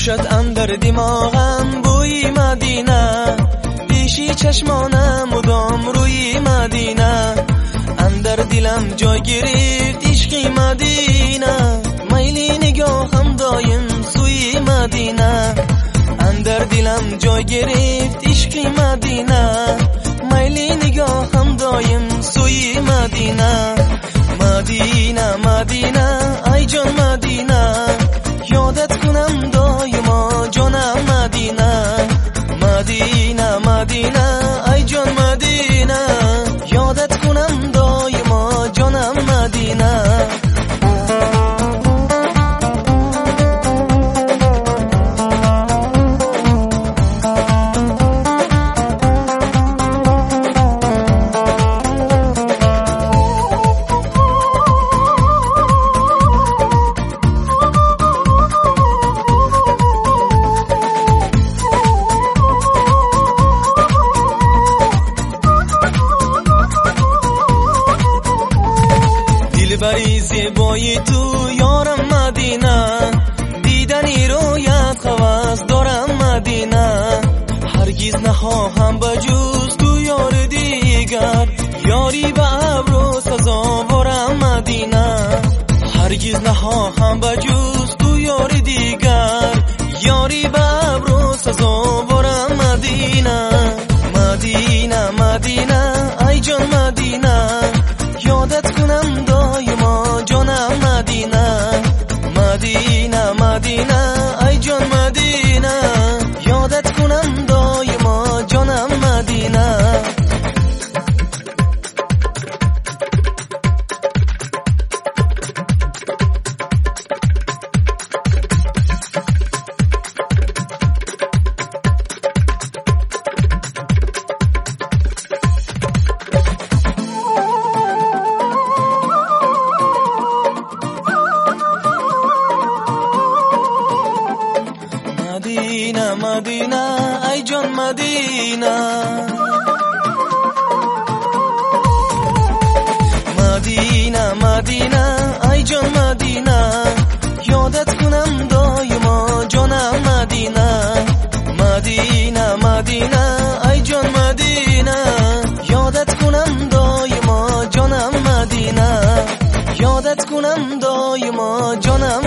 باشد اندر دماغم بوی مدینه، پیشی چشمانم مدام روی مدینه، اندر دلم جای گرفت عشق مدینه، میلی نگاهم دایم سوی مدینه، اندر دلم جای گرفت عشق مدینه، میلی نگاهم دایم سوی مدینه. مدینه مدینه ای جان مدینه، یادت کنم دایما جانم مدینه، مدینه مدینه ای جان مدینه، یادت کنم دایما جانم مدینه. بری زیبای تو یارم مدینه، دیدنی رویت خواست دارم مدینه، هرگز نخواهم بجز تو یار دیگر، یاری به ابرو سزاوارم مدینه، هرگز نخواهم بجز تو یار دیگر، یاری به ابرو سزاوارم مدینه. مدینه مدینه ای جان مدینه، یادت کنم دایما جانم مدینه، مدینه مدینه ای جان مدینه، یادت کنم دایما جانم مدینه. مدینه مدینه ای جان مدینه، مدینه مدینه ای جان مدینه، یادت کنم دایما جانم مدینه، مدینه مدینه ای جان مدینه، یادت کنم دایما جانم مدینه، یادت کنم دایما جانم